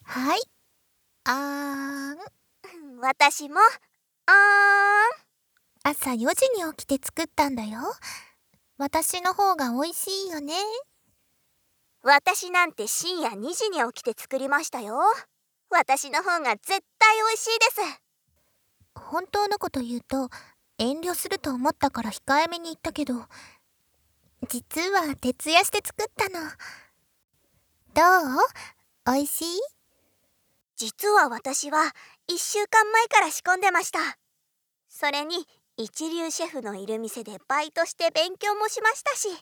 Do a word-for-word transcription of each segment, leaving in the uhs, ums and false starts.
はい。あーん。 私も、あーん。 朝よじに起きて作ったんだよ。私の方が美味しいよね。 私なんて深夜にじに起きて作りましたよ。私の方が絶対美味しいです。 本当のこと言うと、遠慮すると思ったから控えめに言ったけど、実は徹夜して作ったの。どう？美味しい？ 実は私はいっしゅうかんまえから仕込んでました。それに一流シェフのいる店でバイトして勉強もしましたし。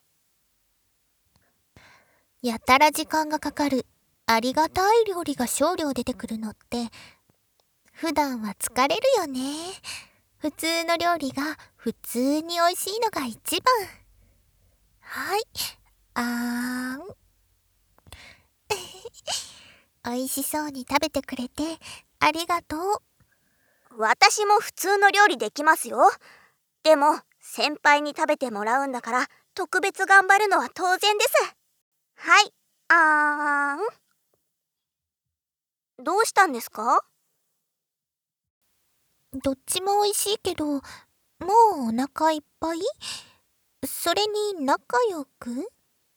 やたら時間がかかるありがたい料理が少量出てくるのって、普段は疲れるよね。普通の料理が普通に美味しいのが一番。はい。あーん。美味しそうに食べてくれてありがとう。 私も普通の料理できますよ。でも先輩に食べてもらうんだから特別頑張るのは当然です。はい、あーん。どうしたんですか？ どっちも美味しいけど、もうお腹いっぱい？それに仲良く？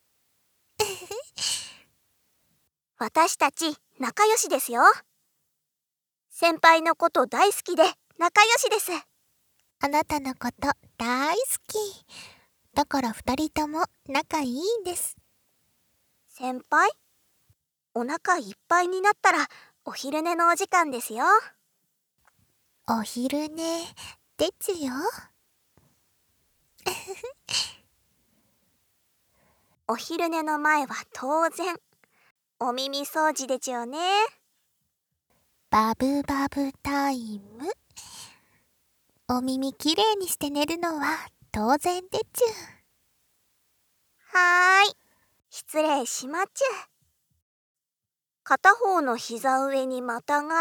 私たち仲良しですよ。先輩のこと大好きで仲良しです。 あなたのこと大好き。だから二人とも仲いいんです。 先輩、お腹いっぱいになったらお昼寝のお時間ですよ。 お昼寝でちゅよ。 お昼寝の前は当然お耳掃除でちゅよね。 バブバブタイム。お耳きれいにして寝るのは当然でちゅ。 はーい、失礼しまちゅ。片方の膝上にまたがって、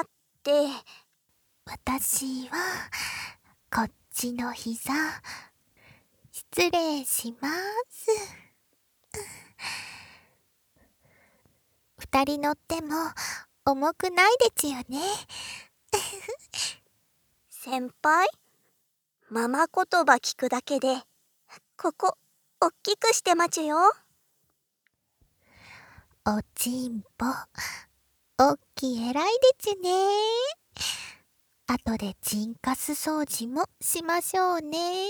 私はこっちの膝失礼します。二人乗っても重くないでちゅよね。 先輩、ママ言葉聞くだけでここおっきくしてまちゅよ。 おちんぽおっきい偉いでちゅね。後でチンカス掃除もしましょうね。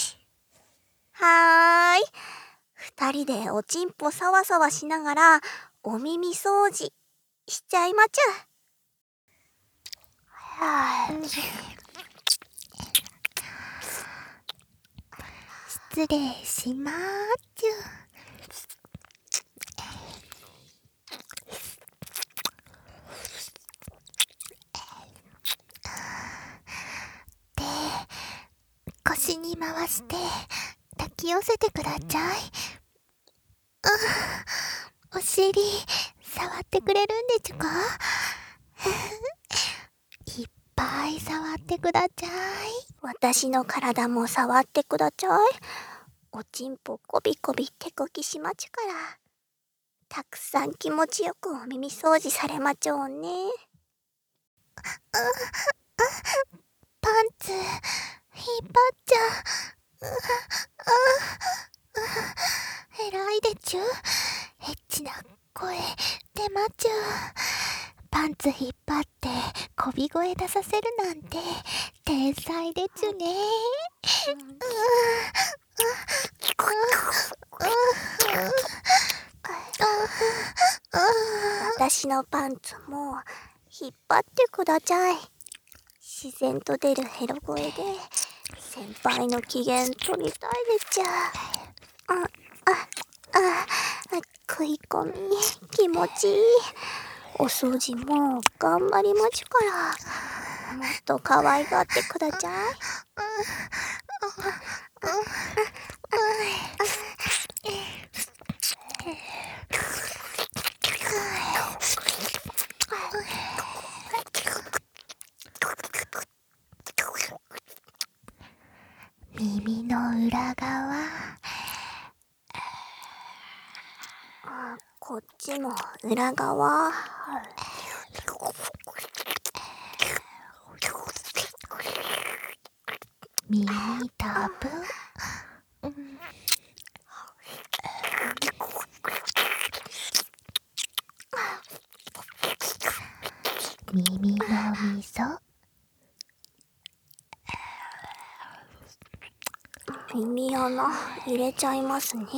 はーい、二人でおちんぽさわさわしながらお耳掃除しちゃいまちゅ。はあ、 失礼しまーちゅ。で、腰に回して抱き寄せてください。お尻触ってくれるんでちゅか？いっぱい触ってください。 私の体も触ってくだちゃい。おちんぽこびこび手こきしまちゅから、たくさん気持ちよくお耳掃除されまちょうね。 パンツ引っ張っちゃう。偉いでちゅ。エッチな声出まちゅ。パンツ引っ張ってこび声出させるなんて天才でちゅね。 私のパンツも引っ張ってくだちゃい。自然と出るヘロ声で先輩の機嫌取りたいでちゃ。あ、あ、あ、食い込み気持ちいい。お掃除も頑張りまちゅから、もっと可愛がってくだちゃい。 耳の裏側、 こっちも裏側。 耳たぶ、うん、耳のみそ、 耳穴入れちゃいますね。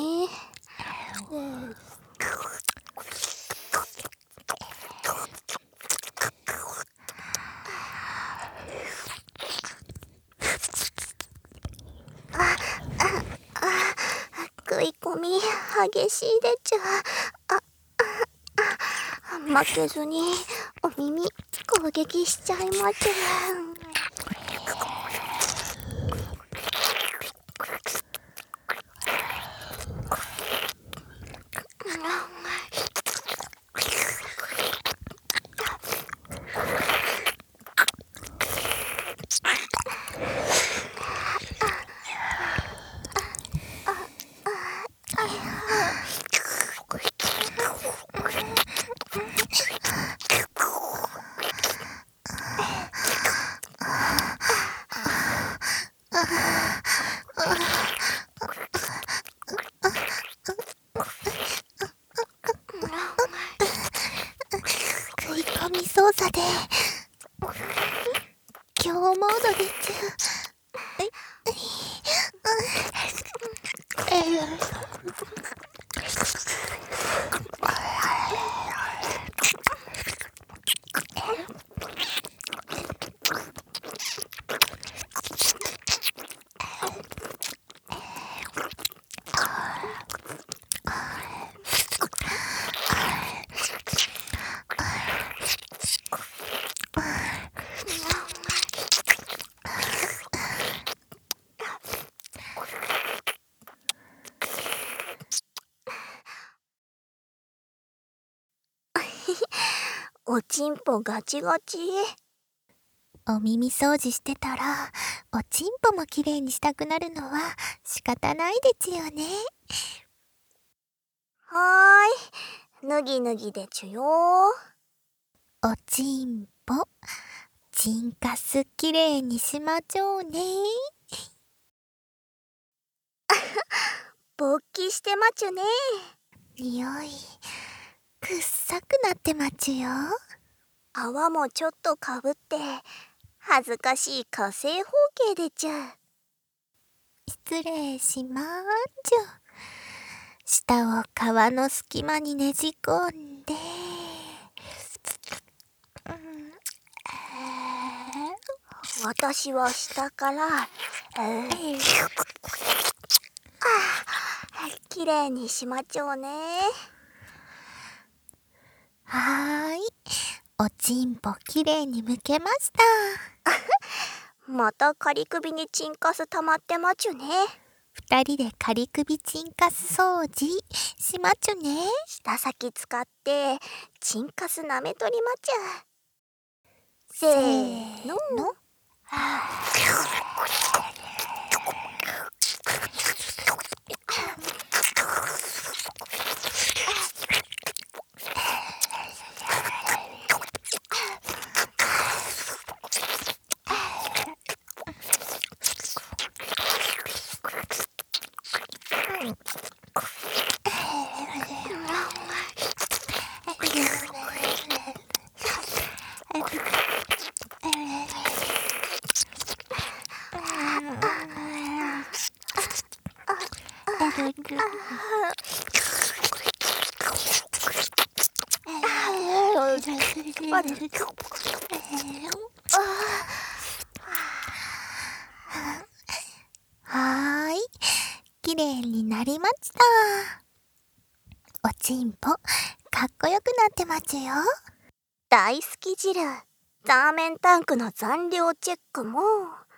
食い込み激しいでちゅ。ああ負けずにお耳攻撃しちゃいまちゅ。 食い込み操作で強モードでちゅ。 おちんぽガチガチ。 お耳掃除してたらおちんぽもきれいにしたくなるのは仕方ないでちゅよね。 はーい、脱ぎ脱ぎでちゅよ。 おちんぽチンカスきれいにしまちょうね。 勃起してまちゅね。 においくっさくなってまちゅよ。 泡もちょっとかぶって恥ずかしい火星方形でちゅ。 失礼しまーんちゅ。舌を皮の隙間にねじ込んで、うん、 私は下から、えー、きれいにしまちょうね。 はーい、おちんぽきれいにむけました。 また仮首にチンカス溜まってまちゅね。 二人で仮首チンカス掃除しまちゅね。 舌先使ってチンカス舐めとりまちゅ。せーの。 はーい、きれいになりました。おちんぽかっこよくなってまちゅよ。 大好き汁ザーメンタンクの残量チェックも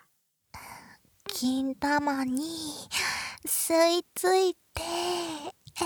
金玉に吸い付いて、えー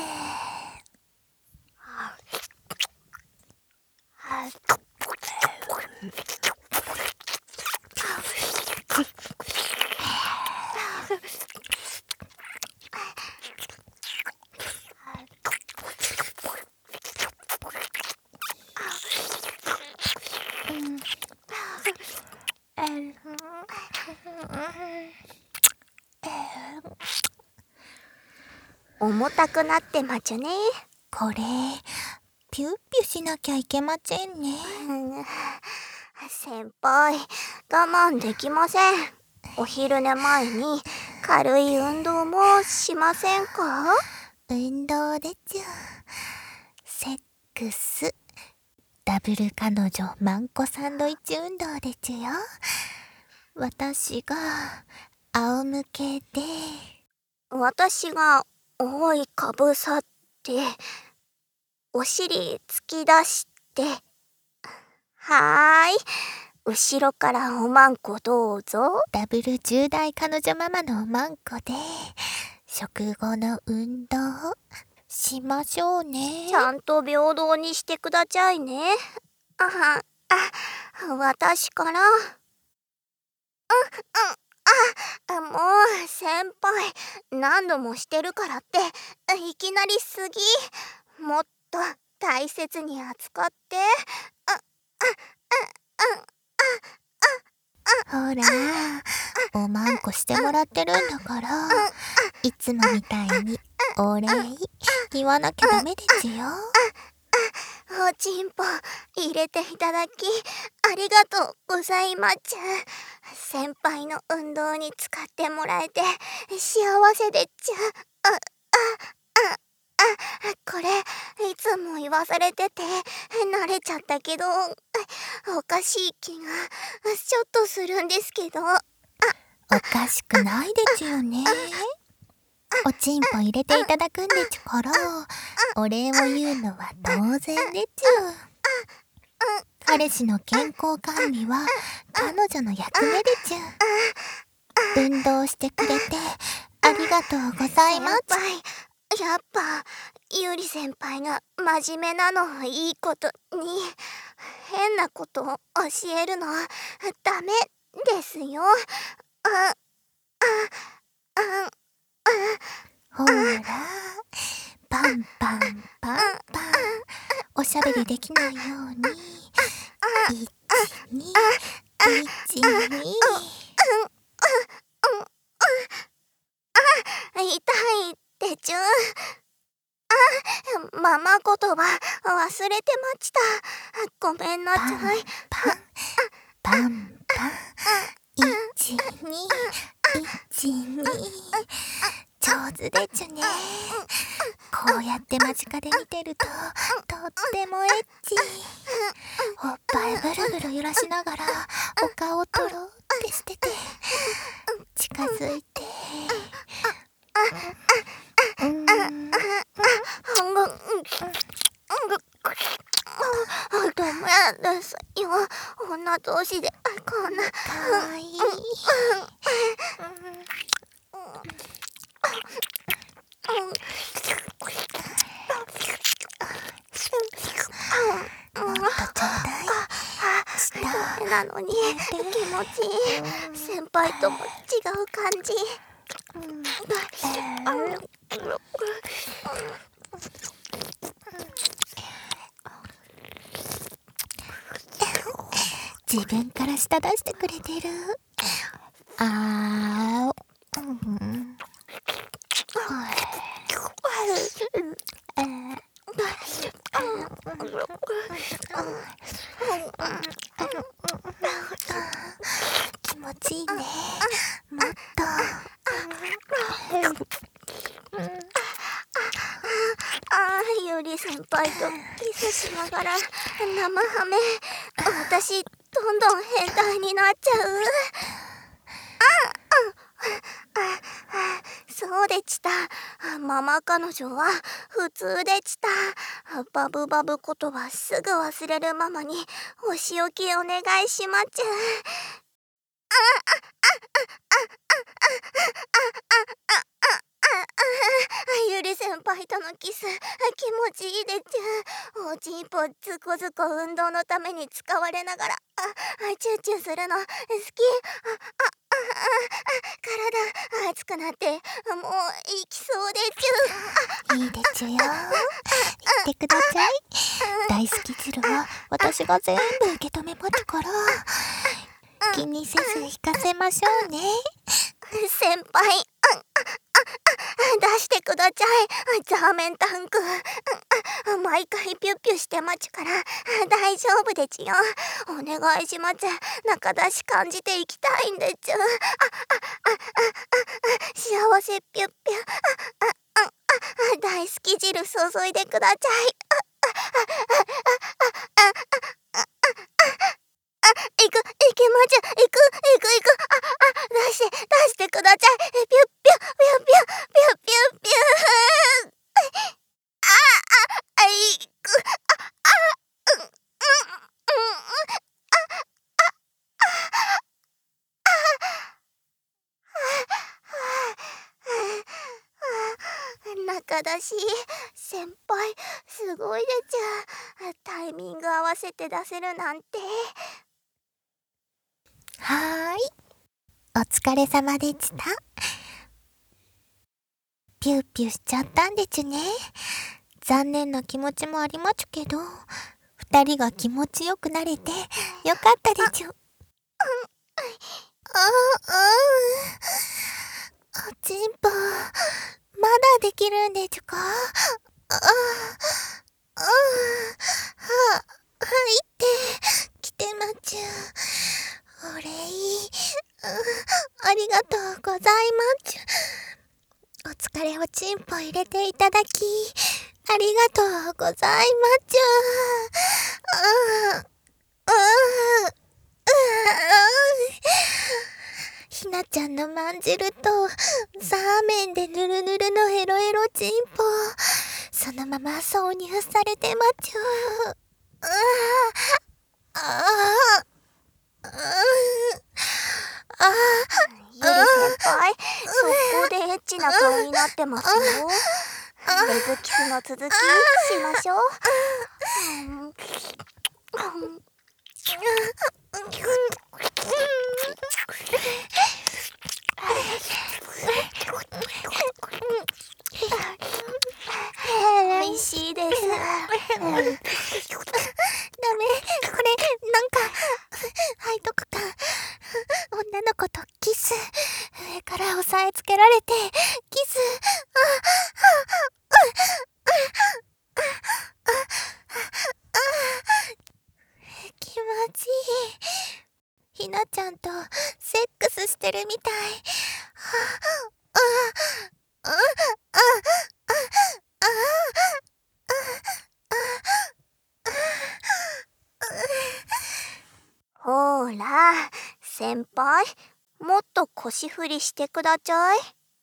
重たくなってまちゅね。 これピュッピュしなきゃいけませんね。 先輩、我慢できません。お昼寝前に軽い運動もしませんか？ 運動でちゅ。セックスダブル彼女マンコサンドイッチ運動でちゅよ。私が仰向けで、 私が覆いかぶさって、お尻突き出して、はーい、後ろからおまんこどうぞ。 ダブルじゅう代彼女ママのおまんこで食後の運動しましょうね。 ちゃんと平等にしてくださいね。あはあ、私から。うんうん、あ、もう先輩、何度もしてるからっていきなりすぎ。もっと大切に扱って。ああほらおまんこしてもらってるんだから、いつもみたいにお礼言わなきゃダメですよ。 おちんぽ入れていただきありがとうございます。先輩の運動に使ってもらえて幸せでっちゃ。あ、あ、あ、あ、これいつも言わされてて慣れちゃったけど、おかしい気がちょっとするんですけど。 おかしくないですよね。おちんぽ入れていただくんでちゅから、お礼を言うのは当然でちゅ。彼氏の健康管理は彼女の役目でちゅ。運動してくれてありがとうございます。 先輩、やっぱゆり先輩が真面目なのはいいことに、変なことを教えるのはダメですよ。あ、あ、あ、 ほらパンパンパンパンおしゃべりできないようにいちにいちに痛いってちゅ。あ、ママ言葉忘れてました。ごめんなパンさい。 パンパンパンいちにいちに上手でちゅね。こうやって間近で見てるととってもエッチ。おっぱいぐるぐる揺らしながらお顔とろってしてて近づいて、うーんダメですよ、女同士でこんな。 かわいい。もっとちょうだい。下なのに気持ちいい。先輩とも違う感じ。 自分から舌出してくれてる。あー、うん、気持ちいいね。もっと。 あー、ゆり先輩とキスしながら生ハメ。私どんどん変態になっちゃう。そうでした。ママ彼女は普通でした。バブバブ言葉すぐ忘れるママにお仕置きお願いしまっちゃう。ゆり先輩とのキス気持ちいいでちゅ。おちんぽずこずこ運動のために使われながらあチューチューするの好き。あああ体熱くなってもう行きそうでちゅ。 いいでちゅよ。言ってください。大好き汁は私が全部受け止めますから、気にせず引かせましょうね。 先輩、 出してくだちゃい。ザーメンタンク。毎回ピュッピュしてまちゅから大丈夫でちよ。お願いします。中出し感じていきたいんでちゅ。ああああ幸せピュッピュ。ああああ大好き汁注いでくだちゃい。あああああああ行く行きまちゅ。行く行く行く。ああ出して出してくだちゃい。ピュッピュピュッピュッピュッピュッピュッ。あああいく。ああうんうんうん中だし先輩すごいでちゃ。タイミング合わせて出せるなんて。 はーい、お疲れ様でした。ピューピューしちゃったんでちゅね。残念な気持ちもありまちゅけど、二人が気持ちよくなれてよかったでちゅ。あ、うん、おちんぽ、まだできるんでちゅか？あ、あ、は、はいって来てまちゅ。お礼、ありがとうございまちゅ。お疲れおちんぽ入れていただきありがとうございまちゅ。うん、うん、ひなちゃんのまんじるとサーメンでぬるぬるのヘロヘロちんぽ、そのまま挿入されてまちゅ。ああああゆり先輩、速攻でエッチな顔になってますよ。レズキスの続きしましょう。うんうんおいしいです。ダメ、これなんか背徳感。女の子とキス、上から押さえつけられてキス。気持ちいい。ひなちゃんとセックスしてるみたい。 ほーら、先輩、もっと腰振りしてくだちゃい。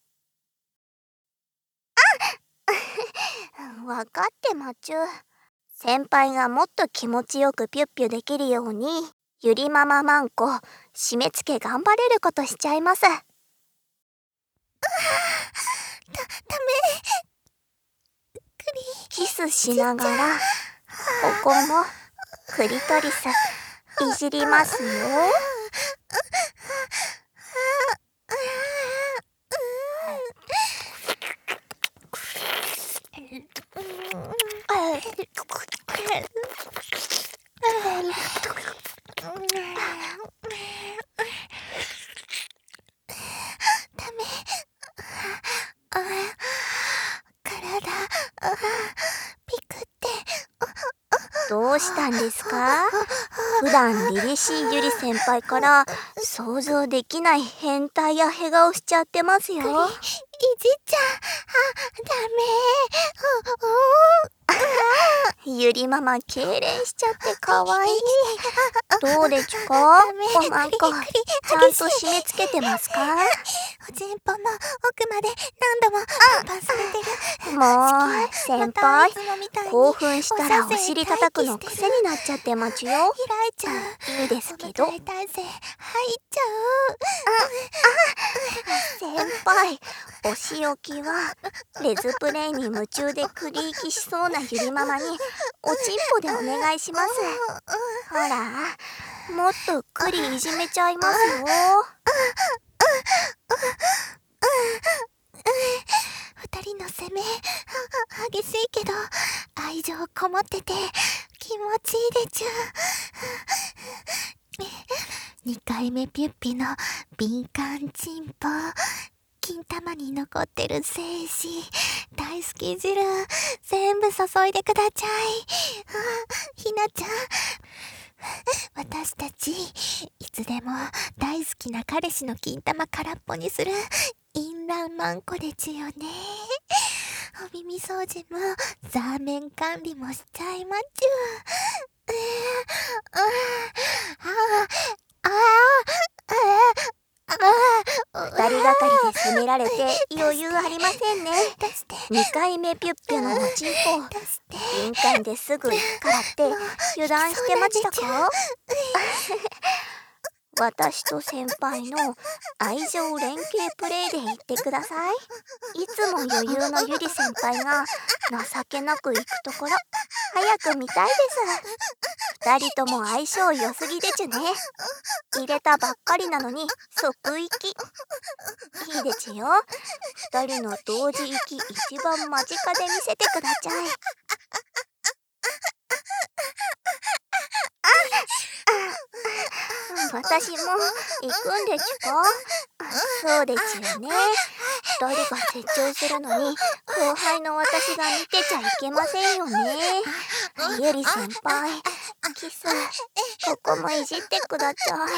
あわかってまちゅ。先輩がもっと気持ちよくピュッピュできるように、ゆりマママンコ、締め付け頑張れることしちゃいます。だ、 ダメ。 キスしながら、ここもクリトリスいじりますよ。 ダメ。あ、体、あ、ピクって。 どうしたんですか？普段凛々しいゆり先輩から想像できない変態やヘ顔しちゃってますよ。 いじっちゃ、あ、ダメ。 ゆりママ痙攣しちゃってかわいい。どうでちゅか？おまんこ、ちゃんと締め付けてますか？ おちんぽの奥まで何度もパンパンされてる。 もう先輩、興興奮したらお尻叩くの癖になっちゃってまちゅよ。 開いちゃう。 いいですけど。 その大体勢入っちゃ先輩、お仕置きはレズプレイに夢中でクリーキしそうなゆりママにおちんぽでお願いします。ほら、もっとうっくりいじめちゃいますよ。 二人の攻め激しいけど愛情こもってて気持ちいいでちゅ。にかいめピュッピの敏感チンポ金玉に残ってる精子、大好き汁、全部注いでくだちゃい。ひなちゃん、私たち、いつでも大好きな彼氏の金玉空っぽにする、淫乱マンコでちゅよね。お耳掃除も、ザーメン管理もしちゃいまちゅ。ああ、ああ、 二人がかりで攻められて余裕ありませんね。にかいめピュッピュのおちんこ敏感ですぐ行くからって油断してましたか？私と先輩の愛情連携プレイで言ってください。いつも余裕のゆり先輩が情けなく行くところ早く見たいです。二人とも相性良すぎでちゅね。入れたばっかりなのに即行き。いいでちゅよ。二人の同時行き一番間近で見せてくだちゃい。私も行くんでちゅか？そうでちゅよね。二人が折衷するのに後輩の私が見てちゃいけませんよね。ゆり先輩、キスここもいじってくだちゃい。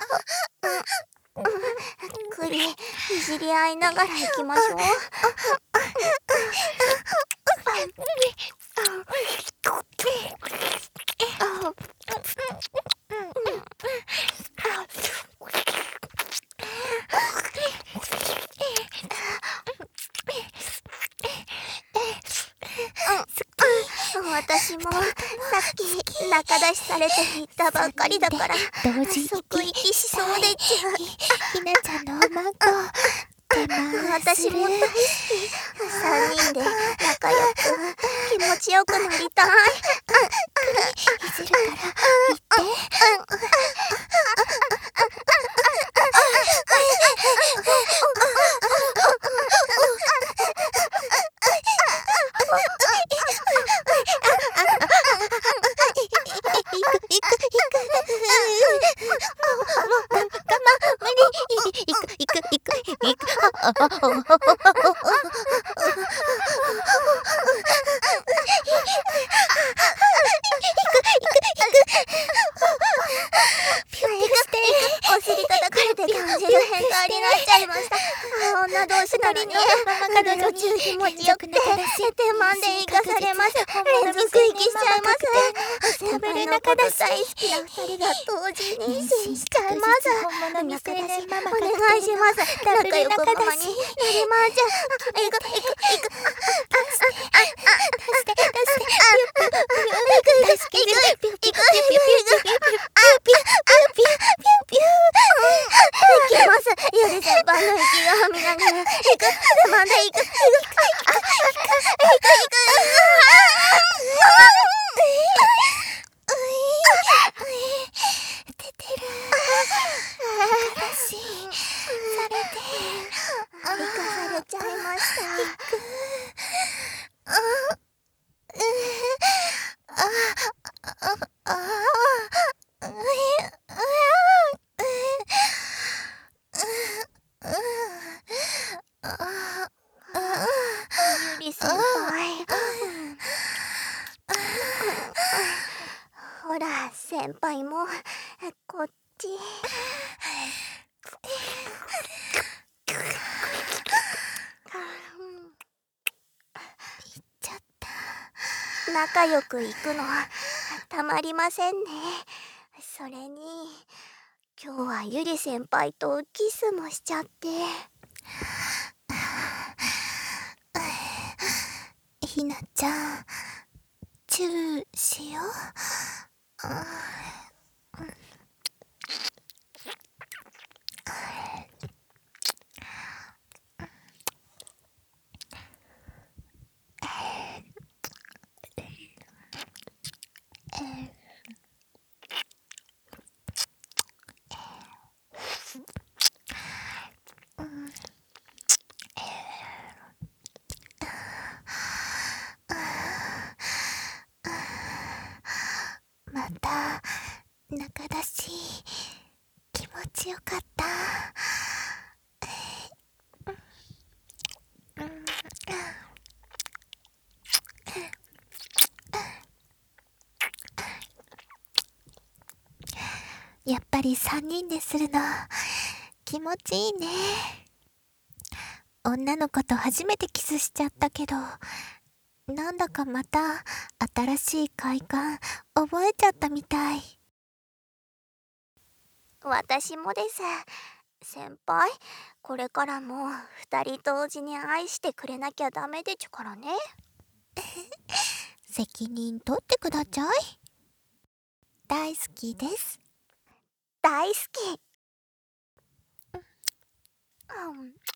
くりいじり合いながら行きましょう。私もさっき仲出しされて行ったばっかりだから同時即行きしそうでちゅ。 ひなちゃんのおまんこ、手間私も大好き。三人で仲良く気持ちよくなりたい。 いじるから言って。 お尻叩かれて感じる変態になっちゃいました。女同士なのに途中気持ちよくて手満で生かされます。連続息しちゃいます。先輩のこと大好きな二人が同時に妊娠しちゃいます。お願いします。仲良くママになりまーちゃん。行く行く行く。ゆり先輩の息が見ながら行く。まだ行く行く出てる。私されて生かされちゃいました。ゆり先輩、ほら先輩もこっち。仲良く行くのたまりませんね。それに今日はゆり先輩とキスもしちゃって。 ひなちゃん、チューしよう。また仲だし気持ちよかった。 やっぱりさんにんでするの気持ちいいね。女の子と初めてキスしちゃったけど、なんだかまた新しい快感覚えちゃったみたい。 私もです。先輩、これからもふたり同時に愛してくれなきゃダメでちゅからね。 責任取ってください。大好きです。 大好き。うん